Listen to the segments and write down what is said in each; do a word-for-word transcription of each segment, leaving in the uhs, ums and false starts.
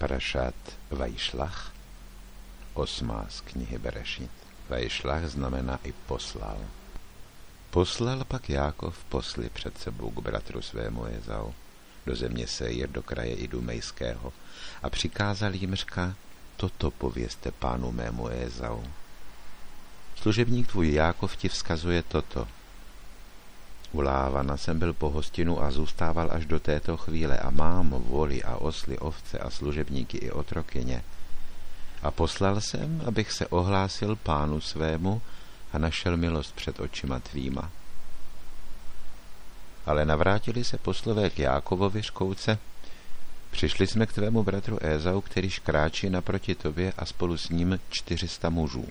Parašát Vajšlach, osmá z knihy Berešit. Vajšlach znamená i poslal. Poslal pak Jákov posly před sebou k bratru svému Ezau, do země Sejir, do kraje Idumejského, a přikázal jim, řka, toto povězte pánu mému Ezau. Služebník tvůj Jákov ti vzkazuje toto. U Lávana jsem byl po hostinu a zůstával až do této chvíle a mám voli a osly, ovce a služebníky i otrokyně. A poslal jsem, abych se ohlásil pánu svému a našel milost před očima tvýma. Ale navrátili se poslové k Jákovovi, řkouce, přišli jsme k tvému bratru Ezau, kterýž kráčí naproti tobě a spolu s ním čtyřista mužů.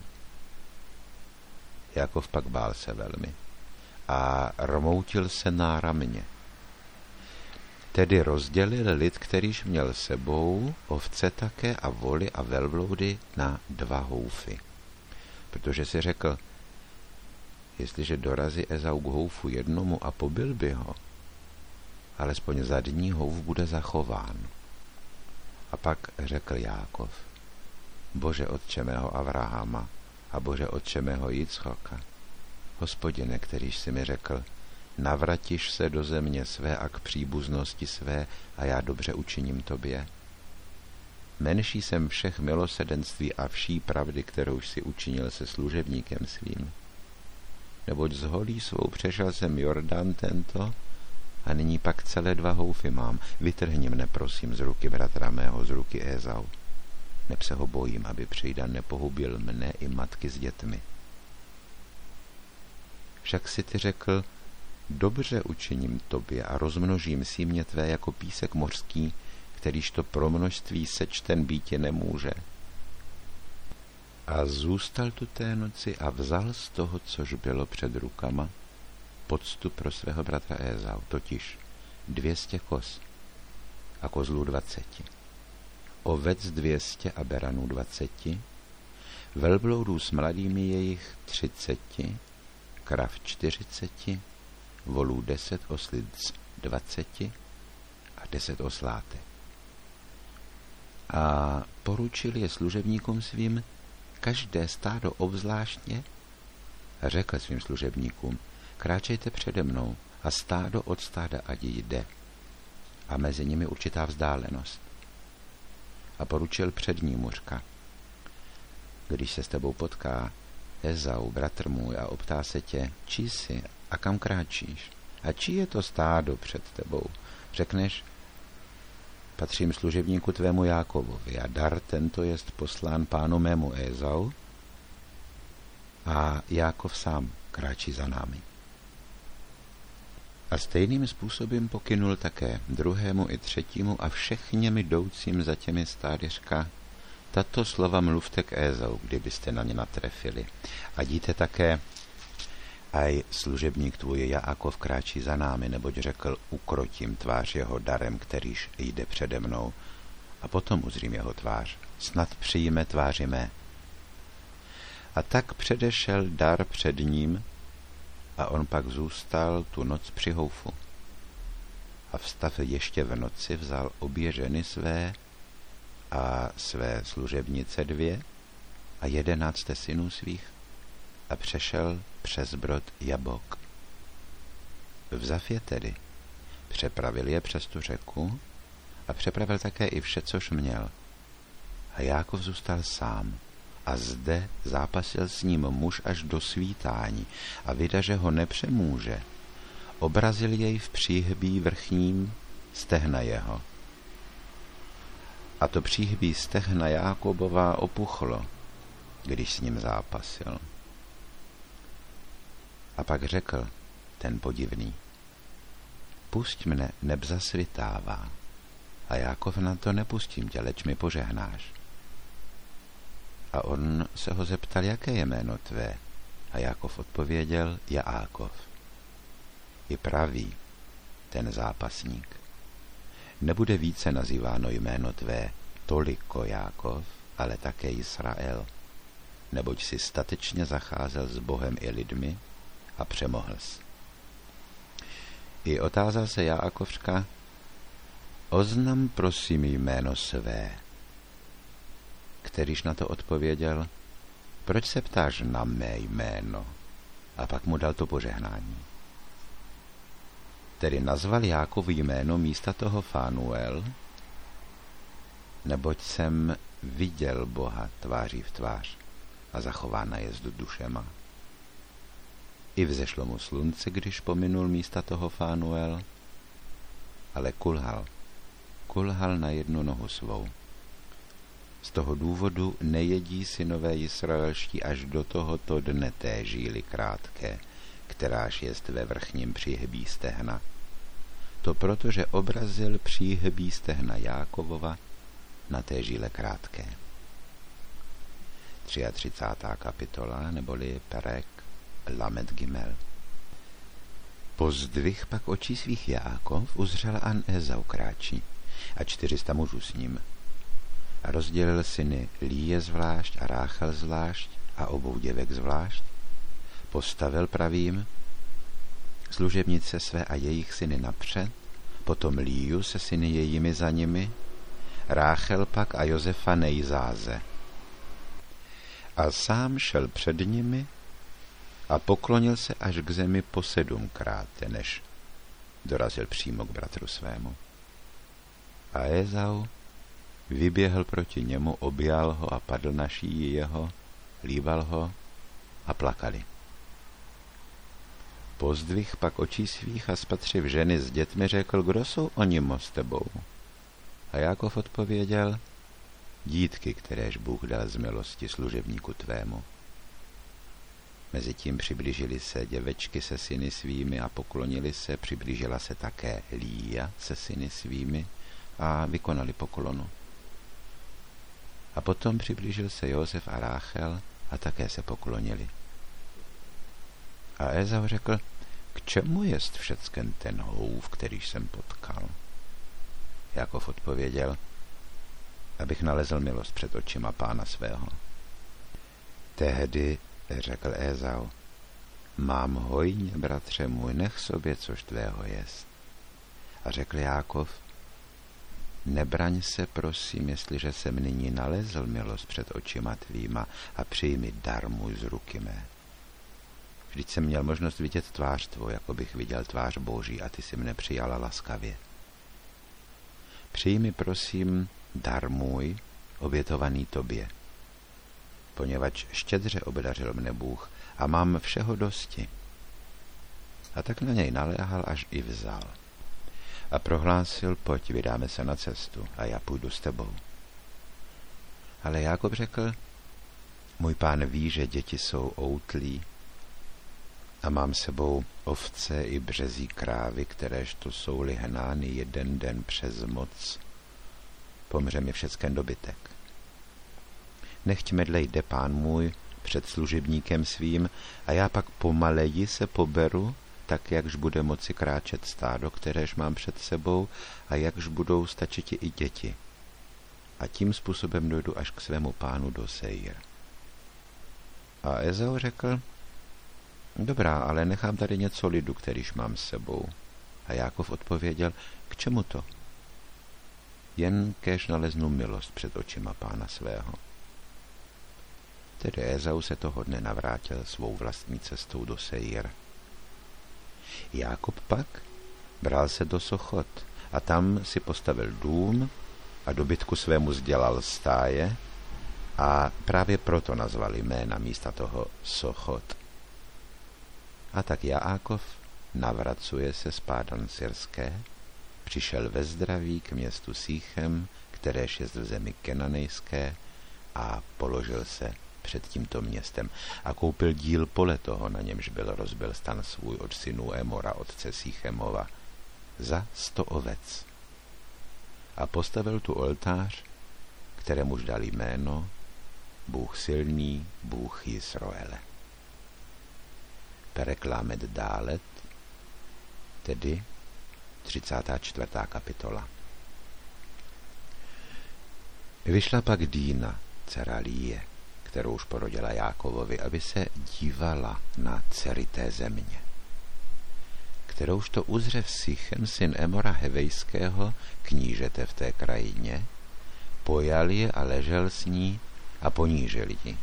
Jákov pak bál se velmi a rmoutil se náramně. Tedy rozdělil lid, kterýž měl sebou, ovce také a voly a velbloudy na dva houfy. Protože si řekl, jestliže dorazí Ezau k houfu jednomu a pobil by ho, alespoň zadní houf bude zachován. A pak řekl Jákov, Bože otče mého Avrahama a Bože otče mého Jicchoka, Hospodine, kterýž si mi řekl, navratíš se do země své a k příbuznosti své a já dobře učiním tobě. Menší jsem všech milosedenství a vší pravdy, kterou si učinil se služebníkem svým. Neboť z holí svou přešel jsem Jordán tento a nyní pak celé dva houfy mám. Vytrhni mne, prosím, z ruky bratra mého, z ruky Ezau. Neb se ho bojím, aby přejdan nepohubil mne i matky s dětmi. Však si ty řekl, dobře učiním tobě a rozmnožím símě tvé jako písek mořský, kterýž to pro množství sečten býti nemůže. A zůstal tu té noci a vzal z toho, což bylo před rukama, poctu pro svého bratra Ezau, totiž dvěstě koz a kozlů dvaceti, ovec dvěstě a beranů dvaceti, velbloudů s mladými jejich třiceti, krav čtyřiceti, volů deset, oslic dvaceti a deset oslátek. A poručil je služebníkům svým každé stádo obzvláštně a řekl svým služebníkům, kráčejte přede mnou a stádo od stáda ať jde a mezi nimi určitá vzdálenost. A poručil přednímu, řka, když se s tebou potká Ezau, bratr můj, a optá se tě, čí jsi a kam kráčíš a čí je to stádo před tebou, řekneš, patřím služebníku tvému Jákovovi a dar tento jest poslán pánu mému Ezau a Jákov sám kráčí za námi. A stejným způsobem pokynul také druhému i třetímu a všechněm jdoucím za těmi stády, řka, tato slova mluvte k Ezau, kdybyste na ně natrefili. A díte také, aj služebník tvůj Jákov kráčí za námi, neboť řekl, ukrotím tvář jeho darem, kterýž jde přede mnou, a potom uzřím jeho tvář, snad přijme tváři mé. A tak předešel dar před ním, a on pak zůstal tu noc při houfu. A vstav ještě v noci vzal obě ženy své a své služebnice dvě a jedenácté synů svých a přešel přes brod Jabok. Vzav je tedy, přepravil je přes tu řeku a přepravil také i vše, což měl. A Jákov zůstal sám a zde zápasil s ním muž až do svítání a vida, že ho nepřemůže, obrazil jej v příhbí vrchním stehna jeho. A to příhbí stehna Jákobova opuchlo, když s ním zápasil. A pak řekl ten podivný, pusť mne, neb zasvitává. A Jákov na to, nepustím tě, leč mi požehnáš. A on se ho zeptal, jaké je jméno tvé. A Jákov odpověděl, Jákov. I praví ten zápasník. Nebude více nazýváno jméno tvé toliko Jákov, ale také Israel, neboť si statečně zacházel s Bohem i lidmi a přemohl jsi. I otázal se Jákov, řka, oznam prosím jméno své, kterýž na to odpověděl: proč se ptáš na mé jméno? A pak mu dal to požehnání. Tedy nazval Jákov jméno místa toho Fanuel, neboť jsem viděl Boha tváří v tvář a zachová najezd duše má. I vzešlo mu slunce, když pominul místa toho Fanuel, ale kulhal, kulhal na jednu nohu svou. Z toho důvodu nejedí synové Jisraelští až do tohoto dne té žíly krátké, kteráž jest ve vrchním příhbí stehna. To proto, že obrazil příhbí stehna Jákovova na té žíle krátké. třicátá třetí kapitola, neboli Perek Lamed Gimel. Pozdvih pak očí svých Jákov uzřel an Ezau kráčí a čtyřista mužů s ním. A rozdělil syny Líje zvlášť a Ráchel zvlášť a obou děvek zvlášť. Postavil pravým služebnice své a jejich syny napřed, potom Líju se syny jejími za nimi, Ráchel pak a Josefa nejzáze. A sám šel před nimi a poklonil se až k zemi po sedmkrát, než dorazil přímo k bratru svému. A Ezau vyběhl proti němu, objal ho a padl na šíji jeho, líbal ho a plakali. Pozdvih pak očí svých a spatřiv ženy s dětmi řekl: kdo jsou oni mo s tebou? A Jákov odpověděl: dítky, kteréž Bůh dal z milosti služebníku tvému. Mezitím přiblížili se děvečky se syny svými a poklonili se, přiblížila se také Líja se syny svými a vykonali poklonu. A potom přiblížil se Josef a Ráchel a také se poklonili. A Ezau řekl: k čemu jest všecken ten hův, který jsem potkal? Jákov odpověděl: abych nalezl milost před očima pána svého. Tehdy řekl Ezau: mám hojně, bratře můj, nech sobě, což tvého jest. A řekl Jákov: nebraň se, prosím, jestliže jsem nyní nalezl milost před očima tvýma, a přijmi dar můj z ruky mé. Vždyť jsem měl možnost vidět tvář tvou, jako bych viděl tvář Boží, a ty si mne přijala laskavě. Přijmi, prosím, dar můj, obětovaný tobě, poněvadž štědře obdařil mne Bůh a mám všeho dosti. A tak na něj naléhal, až i vzal. A prohlásil: pojď, vydáme se na cestu a já půjdu s tebou. Ale Jákob řekl: můj pán ví, že děti jsou outlí a mám sebou ovce i březí krávy, kteréž to jsou hnány jeden den přes moc. Pomře mi všecken dobytek. Nechť medlej jde pán můj před služebníkem svým a já pak pomaleji se poberu, tak jakž bude moci kráčet stádo, kteréž mám před sebou, a jakž budou stačiti i děti. A tím způsobem dojdu až k svému pánu do Seir. A Ezau řekl: dobrá, ale nechám tady něco lidu, kterýž mám s sebou. A Jákov odpověděl: k čemu to? Jen kéž naleznu milost před očima pána svého. Tedy Ezau se toho dne navrátil svou vlastní cestou do Seir. Jákob pak bral se do Sochot a tam si postavil dům a dobytku svému sdělal stáje, a právě proto nazvali jména místa toho Sochot. A tak Jákov navracuje se z Pádan Syrské, přišel ve zdraví k městu Sýchem, kteréž jest v zemi Kenanejské, a položil se před tímto městem a koupil díl pole toho, na němž byl rozbil stan svůj od synů Emora, otce Sýchemova, za sto ovec. A postavil tu oltář, kterémuž dal jméno Bůh silný, Bůh Jisroele. Perek Lamed Dálet, tedy třicátá čtvrtá kapitola. Vyšla pak Dína, dcera Líje, kterou už porodila Jákovovi, aby se dívala na dcery té země, kterouž to uzřev Sichem, syn Emora Hevejského, knížete v té krajině, pojal je a ležel s ní a ponížil ji.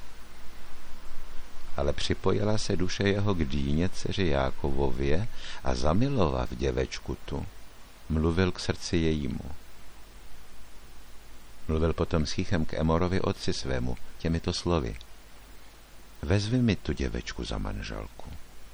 Ale připojila se duše jeho k Dýně, dceři Jákovově, a zamilovat děvečku tu, mluvil k srdci jejímu. Mluvil potom s Chichem k Emorovi otci svému těmito slovy: Vezvi mi tu děvečku za manželku.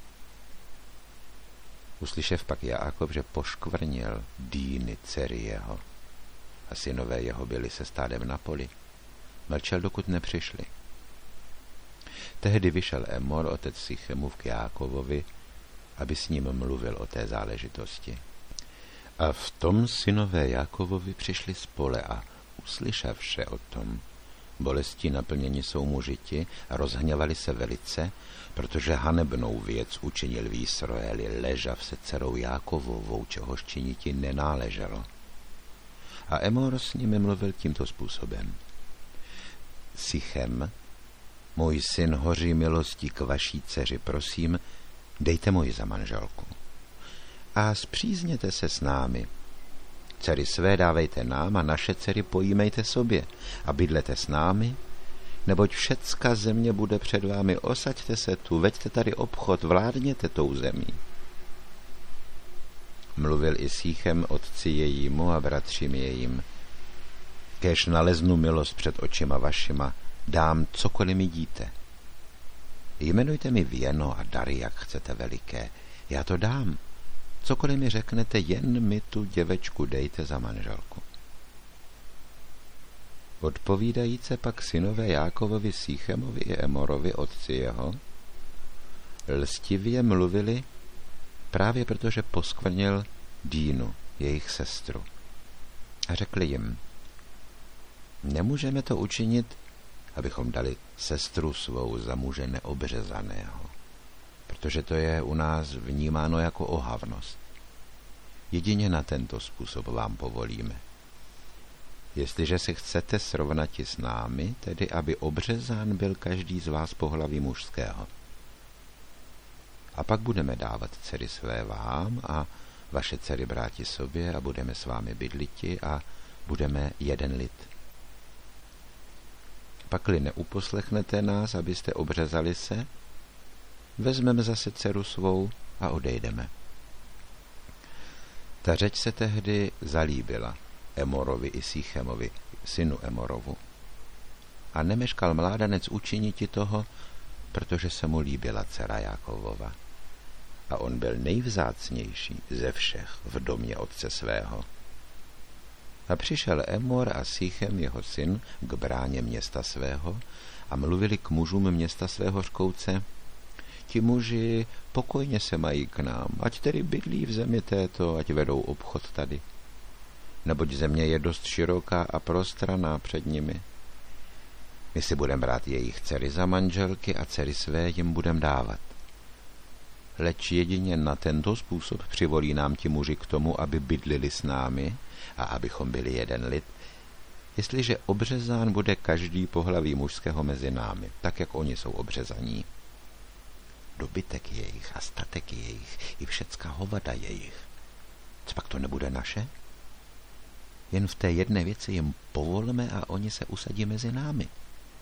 Uslyšev pak Jákob, že poškvrnil Dýny, dcery jeho, a synové jeho byli se stádem na poli, mlčel, dokud nepřišli. Tehdy vyšel Emor, otec Sichemův, k Jákovovi, aby s ním mluvil o té záležitosti. A v tom synové Jákovovi přišli z pole a uslyšavše o tom, bolestí naplněni jsou mužiti a rozhněvali se velice, protože hanebnou věc učinil v Jisroeli Ležav se dcerou Jákovovou, čehož činiti nenáleželo. A Emor s nimi mluvil tímto způsobem: Sichem, můj syn hoří milostí k vaší dceři, prosím, dejte moji za manželku. A spřízněte se s námi. Dcery své dávejte nám a naše dcery pojímejte sobě a bydlete s námi, neboť všecka země bude před vámi, osaďte se tu, veďte tady obchod, vládněte tou zemí. Mluvil i Sichem otci jejímu a bratřím jejím: Kéž naleznu milost před očima vašima, dám cokoliv mi díte. Jmenujte mi věno a dary, jak chcete veliké, já to dám. Cokoliv mi řeknete, jen mi tu děvečku dejte za manželku. Odpovídajíce pak synové Jákovovi, Sichemovi i Emorovi, otci jeho, lstivě mluvili, právě protože poskvrnil Dýnu, jejich sestru. A řekli jim: Nemůžeme to učinit, abychom dali sestru svou za muže neobřezaného, protože to je u nás vnímáno jako ohavnost. Jedině na tento způsob vám povolíme. Jestliže si chcete srovnati s námi, tedy aby obřezán byl každý z vás pohlaví mužského. A pak budeme dávat dcery své vám a vaše dcery bráti sobě a budeme s vámi bydliti a budeme jeden lid. Pakli neuposlechnete nás, abyste obřezali se, vezmeme zase dceru svou a odejdeme. Ta řeč se tehdy zalíbila Emorovi i Sichemovi, synu Emorovu. A nemeškal mládanec učiniti toho, protože se mu líbila dcera Jákovova. A on byl nejvzácnější ze všech v domě otce svého. A přišel Emor a Sichem, jeho syn, k bráně města svého a mluvili k mužům města svého, řkouce: Ti muži pokojně se mají k nám, ať tedy bydlí v zemi této, ať vedou obchod tady. Neboť země je dost široká a prostraná před nimi. My si budeme brát jejich dcery za manželky a dcery své jim budeme dávat. Leč jedině na tento způsob přivolí nám ti muži k tomu, aby bydlili s námi a abychom byli jeden lid, jestliže obřezán bude každý pohlaví mužského mezi námi, tak jak oni jsou obřezaní. Dobytek jejich a statek jejich i všecká hovada jejich. Copak to nebude naše? Jen v té jedné věci jim povolme a oni se usadí mezi námi.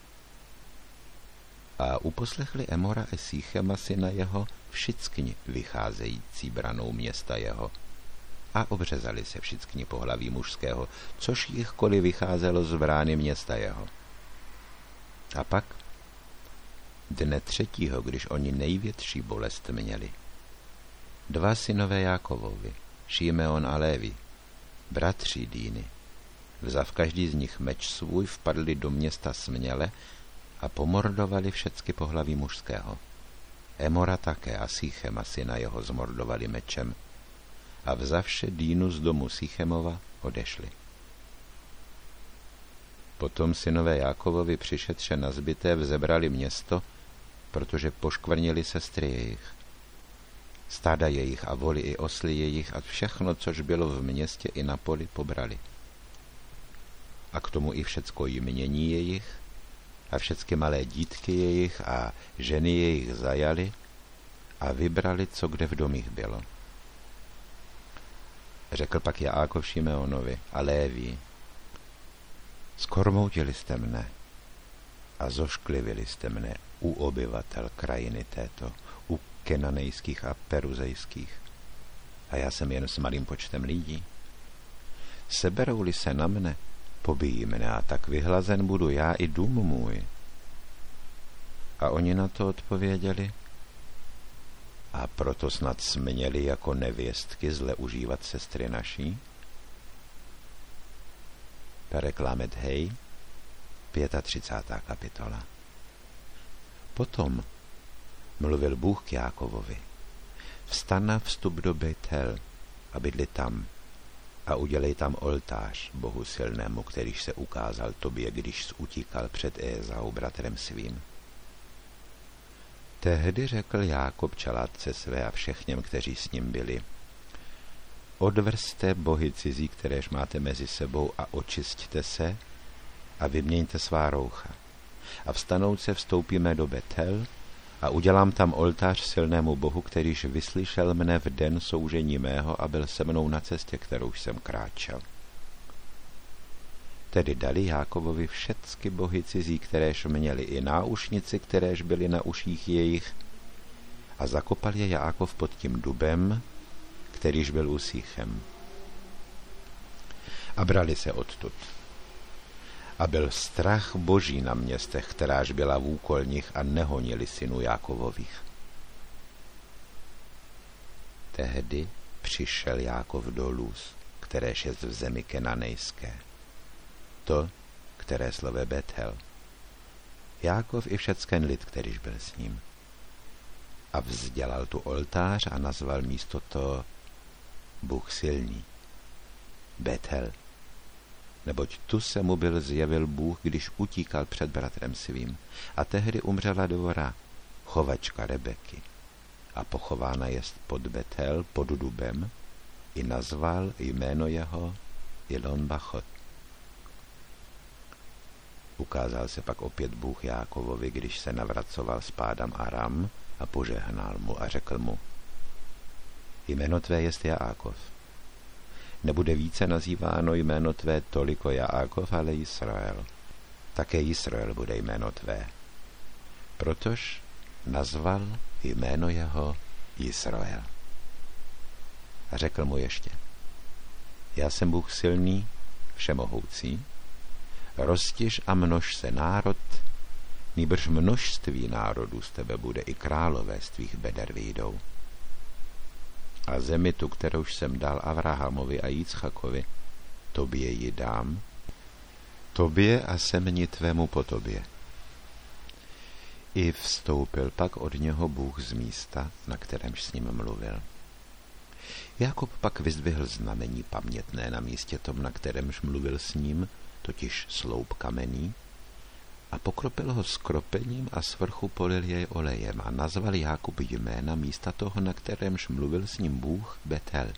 A uposlechli Emora a Sichema, syna jeho, všichni vycházející branou města jeho. A obřezali se všichni pohlaví mužského, což jichkoliv vycházelo z brány města jeho. A pak dne třetího, když oni největší bolest měli, dva synové Jákovovi, Šimeon a Lévi, bratři Dýny, vzav každý z nich meč svůj, vpadli do města směle a pomordovali všecky pohlaví mužského. Emora také a Sichema, syna jeho, zmordovali mečem a vzavše Dýnu z domu Sichemova odešli. Potom synové Jákovovi přišedše na zbyté vzebrali město, protože poškvrnili sestry jejich. Stáda jejich a voly i osly jejich a všechno, což bylo v městě i na poli, pobrali. A k tomu i všecko jmění jejich a všecky malé dítky jejich a ženy jejich zajali a vybrali, co kde v domích bylo. Řekl pak Jákov Šimeonovi a Lévi: Skormoutili jste mne, A zošklivili jste mne u obyvatel krajiny této, u kenanejských a peruzejských. A já jsem jen s malým počtem lidí. Seberou-li se na mne, pobijí mne a tak vyhlazen budu já i dům můj. A oni na to odpověděli: a proto snad směli jako nevěstky zle užívat sestry naší? Perek Lamed Hej, třicátá pátá kapitola. Potom mluvil Bůh k Jákovovi: vstan a vstup do Betel a bydli tam a udělej tam oltář Bohu silnému, kterýž se ukázal tobě, když utíkal před Ézau bratrem svým. Tehdy řekl Jákob čelátce své a všechněm, kteří s ním byli: odvrzte bohy cizí, kteréž máte mezi sebou, a očisťte se a vyměňte svá roucha. A vstanout se vstoupíme do Betel a udělám tam oltář silnému Bohu, kterýž vyslyšel mne v den soužení mého a byl se mnou na cestě, kterou jsem kráčel. Tedy dali Jákovovi všecky bohy cizí, kteréž měli, i náušnici, kteréž byly na uších jejich, a zakopal je Jákov pod tím dubem, kterýž byl u Sýchem. A brali se odtud. A byl strach boží na městech, kteráž byla v úkolních, a nehonili synů Jákovových. Tehdy přišel Jákov do Luz, kteréž jest v zemi kenanejské, to, které slove Bethel. Jákov i všecken lid, kterýž byl s ním. A vzdělal tu oltář a nazval místo to Bůh silný, Bethel, neboť tu se mu byl zjevil Bůh, když utíkal před bratrem svým. A tehdy umřela Dvora, chovačka Rebeky, a pochována jest pod Bethel, pod dubem, i nazval jméno jeho Ilon Bachot. Ukázal se pak opět Bůh Jákovovi, když se navracoval z Pádam Aram, a požehnal mu a řekl mu: jméno tvé jest Jákov. Nebude více nazýváno jméno tvé toliko Jákov, ale Israel. Také Israel bude jméno tvé. Protož nazval jméno jeho Israel. A řekl mu ještě: já jsem Bůh silný, všemohoucí, roztiž a množ se národ, nýbrž množství národů z tebe bude, i králové z tvých beder vyjdou. A zemi tu, kterouž jsem dal Avrahamovi a Jicchakovi, tobě ji dám, tobě a semeni tvému po tobě. I vstoupil pak od něho Bůh z místa, na kterémž s ním mluvil. Jákob pak vyzdvihl znamení pamětné na místě tom, na kterémž mluvil s ním, totiž sloup kamenný, a pokropil ho skropením a svrchu polil jej olejem a nazval Jákob jména místa toho, na kterémž mluvil s ním Bůh, Betel.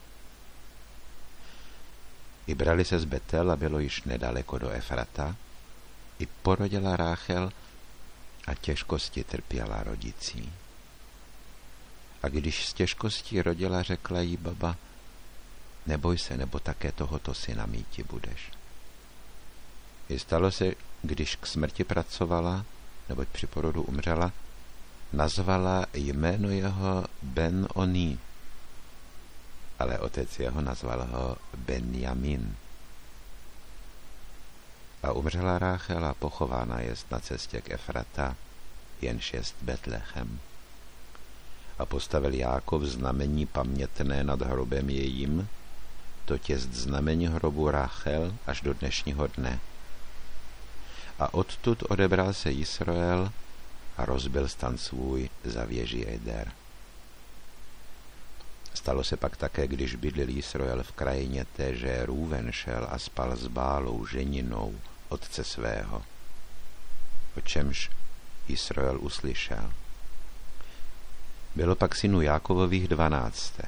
I brali se z Betel a bylo již nedaleko do Efrata, i porodila Ráchel a těžkosti trpěla rodicí. A když z těžkostí rodila, řekla jí baba: neboj se, nebo také tohoto syna míti budeš. I stalo se, když k smrti pracovala, neboť při porodu umřela, nazvala jméno jeho Ben-Oni, ale otec jeho nazval ho Benjamin. A umřela Ráchel a pochována jest na cestě k Efrata, jenž jest Betlechem. A postavil Jákov znamení pamětné nad hrobem jejím, toť jest znamení hrobu Ráchel až do dnešního dne. A odtud odebral se Israel a rozbil stan svůj za věží Eder. Stalo se pak také, když bydlil Israel v krajině té, že Rúven šel a spal s Bálou, ženinou otce svého, o čemž Israel uslyšel. Bylo pak synů Jákovových dvanácté.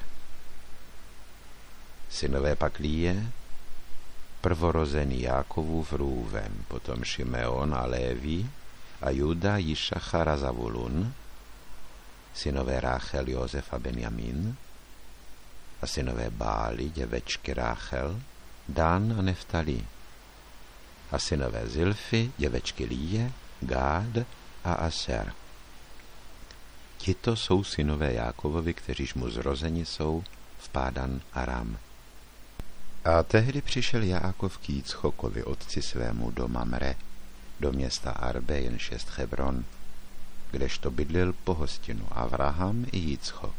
Synové pak Líje, prvorozený Jákovův Rúven, potom Šimeon a Lévi a Juda, Jišachar a Zavulun, synové Ráchel, Josef a Benjamin, a synové Báli, děvečky Ráchel, Dan a Neftali, a synové Zilfy, děvečky Líje, Gád a Aser. Tito jsou synové Jákovovi, kteříž mu zrozeni jsou v Pádan Aram. A tehdy přišel Jákov k Jicchokovi, otci svému, do Mamre, do města Arbe, jen šest Hebron, kdežto bydlil po hostinu Avraham i Jichok.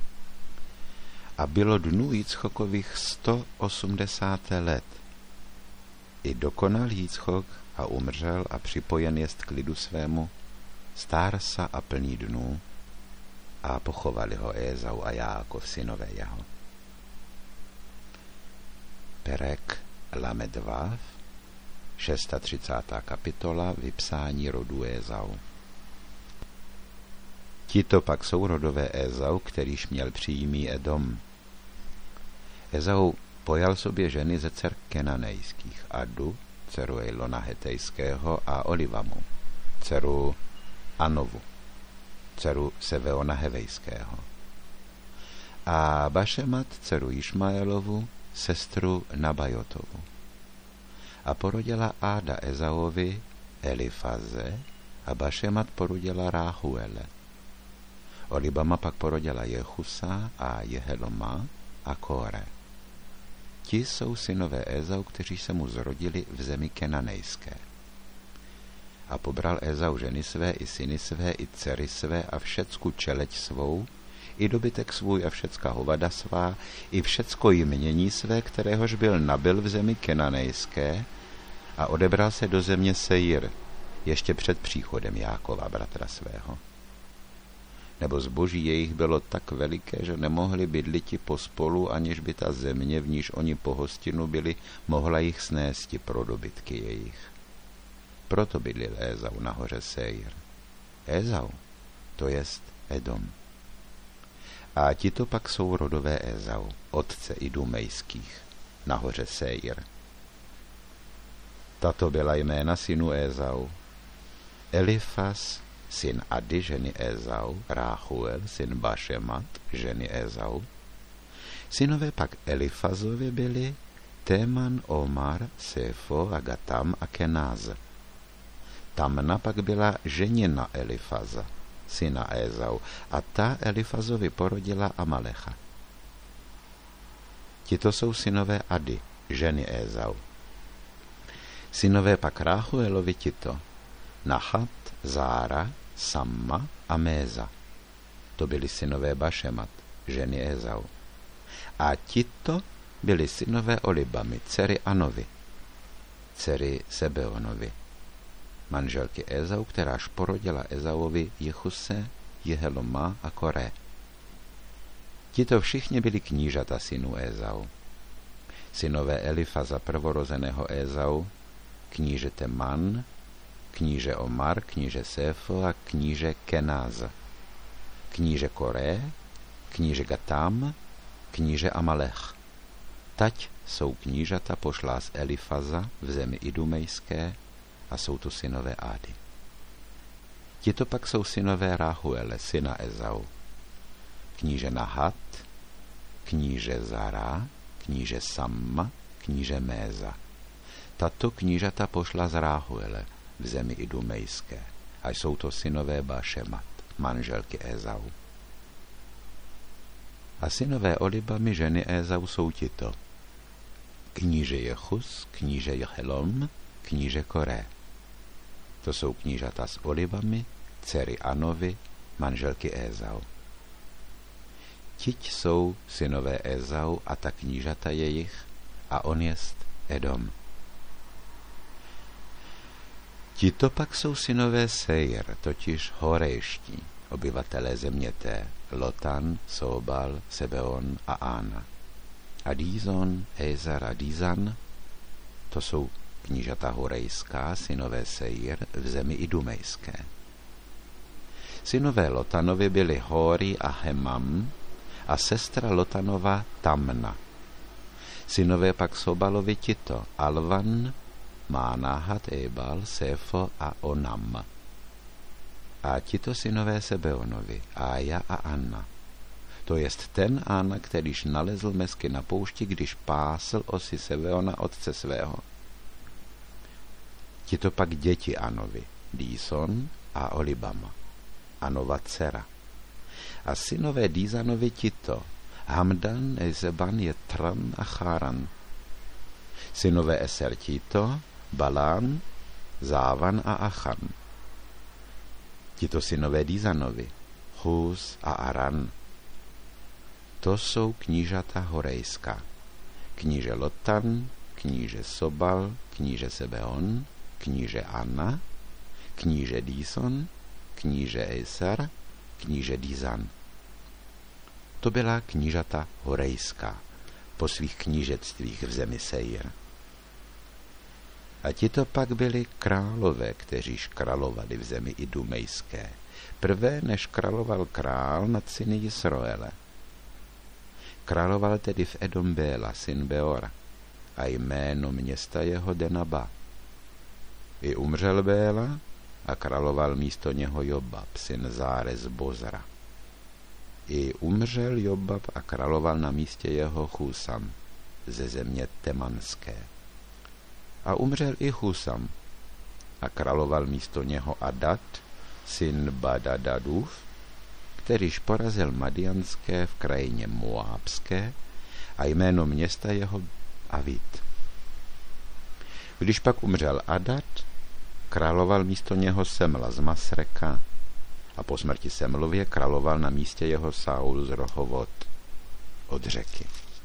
A bylo dnů Jichchokových sto osmdesát let. I dokonal Jichok a umřel a připojen jest k lidu svému, stársa a plný dnů, a pochovali ho Ézau a Jákov, synové jeho. Perek Lamedvav, třicátá šestá kapitola, vypsání rodu Ézau. Tito pak jsou rodové Ézau, kterýž měl příjmí Edom. Ézau pojal sobě ženy ze dcer kenanejských, Adu, dceru Ejlona hetejského, a Olivamu, dceru Anovu, dceru Seveona hevejského. A Bašemat, dceru Išmaelovu, sestru Nabajotovu. A porodila Áda Ezauovi Elifaze, a Bašemat porodila Ráhuele. Olibama pak porodila Jechusa a Jeheloma a Kóre. Ti jsou synové Ézau, kteří se mu zrodili v zemi kenanejské. A pobral Ézau ženy své i syny své i dcery své a všecku čeleť svou, i dobytek svůj a všecka hovada svá, i všecko jmění své, kteréhož byl nabyl v zemi kenanejské, a odebral se do země Sejir, ještě před příchodem Jákova, bratra svého. Nebo zboží jejich bylo tak veliké, že nemohli bydliti pospolu, aniž by ta země, v níž oni po hostinu byli, mohla jich snésti pro dobytky jejich. Proto bydlil Ézau na hoře Sejir. Ézau, to jest Edom. A tito pak jsou rodové Ézau, otce idumejských, na hoře Sejir. Tato byla jména synu Ézau: Elifaz, syn Ady, ženy Ézau, Ráchuel, syn Bašemat, ženy Ézau. Synové pak Elifazovi byli Téman, Omar, Séfo a Gatam a Kenáz. Tamna pak byla ženina Elifaza, syna Ézau, a ta Elifazovi porodila Amalecha. Tito jsou synové Ady, ženy Ézau. Synové pak Ráchuelovi tito: Nachat, Zára, Samma a Méza. To byli synové Bašemat, ženy Ézau. A tito byli synové Olibamy, dcery Anovi, dcery Sebeonovi, manželky Ézau, kteráž porodila Ézauovi Jechuse, Jeheloma a Koré. Tito všichni byli knížata synů Ézau. Synové Elifaza prvorozeného Ézau: kníže Teman, kníže Omar, kníže Séfo a kníže Kenáz. Kníže Koré, kníže Gatam, kníže Amalech. Tať jsou knížata pošlá z Elifaza v zemi idumejské, a jsou to synové Ády. Tito pak jsou synové Ráhuele, syna Ézau: kníže Nahat, kníže Zara, kníže Samma, kníže Méza. Tato knížata pošla z Ráhuele v zemi idumejské, a jsou to synové Bašemat, manželky Ézau. A synové Olibamy, ženy Ézau, jsou tito: kníže Jechus, kníže Jehelom, kníže Koré. To jsou knížata s Olibamy, dcery Anovi, manželky Ézau. Tiť jsou synové Ézau a ta knížata jejich, a on jest Edom. Tito pak jsou synové Sejir, totiž horejští, obyvatelé země té: Lotan, Sobal, Sebeon a Ána. A Dízon, Ézar a Dízan, to jsou knížata horejská, synové Sejir v zemi idumejské. Synové Lotanovi byli Hóri a Hemam a sestra Lotanova Tamna. Synové pak Sobalovi tito: Alvan, Mánahat, Ébal, Séfo a Onam. A tito synové Sebeonovi: Ája a Anna. To jest ten Ána, kterýž nalezl mesky na poušti, když pásl osy Sebeona, otce svého. Tito pak děti Anovi: Díson a Olibama, Anova dcera. A synové Dízanovi tito, Hamdan, Ezeban, Jetran a Cháran. Synové Eser tito, Balán, Závan a Achan. Tito synové Dízanovi, Chůz a Aran. To jsou knížata horejská. Kníže Lotan, kníže Sobal, kníže Sebeon, kníže Anna, kníže Díson, kníže Eser, kníže Dízan. To byla knížata horejská po svých knížectvích v zemi Seir. A tito pak byli králové, kteříž královali v zemi idumejské, prvé než královal král nad syny Jisroele. Královal tedy v Edom Béla, syn Beora, a jméno města jeho Denaba. I umřel Béla a královal místo něho Jobab, syn Záre z Bozra. I umřel Jobab a královal na místě jeho Chusam ze země Temanské. A umřel i Chusam a královal místo něho Adad, syn Badadadův, kterýž porazil Madianské v krajině Moábské, a jméno města jeho Avit. Když pak umřel Adad, královal místo něho Semla z Masreka, a po smrti Semlově královal na místě jeho Saul z Rohovod od řeky.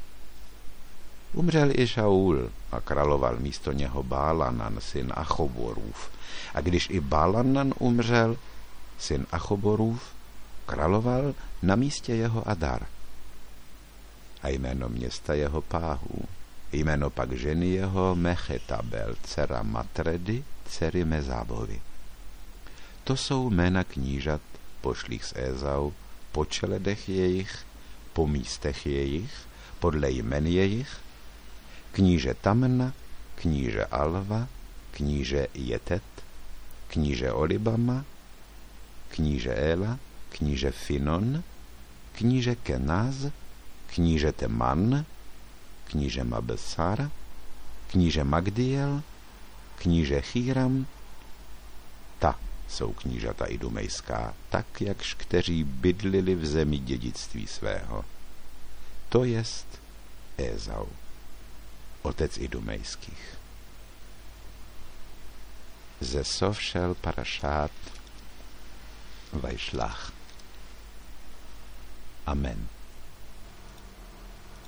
Umřel i Šaul a královal místo něho Bálanan, syn Achoborův. A když i Bálanan umřel, syn Achoborův, královal na místě jeho Adar. A jméno města jeho Páhů, jméno pak ženy jeho Mechetabel, dcera Matredy, dcery Mezábovi. To jsou jména knížat pošlých z Ézau, po čeledech jejich, po místech jejich, podle jmen jejich, kníže Tamna, kníže Alva, kníže Jetet, kníže Olibama, kníže Éla, kníže Finon, kníže Kenaz, kníže Teman, kníže Mabesar, kníže Magdiel, kníže Chýram. Ta jsou knížata idumejská, tak jakž kteří bydlili v zemi dědictví svého. To jest Ézau, otec idumejských. Ze sov šel parashát Vajšlach. Amen.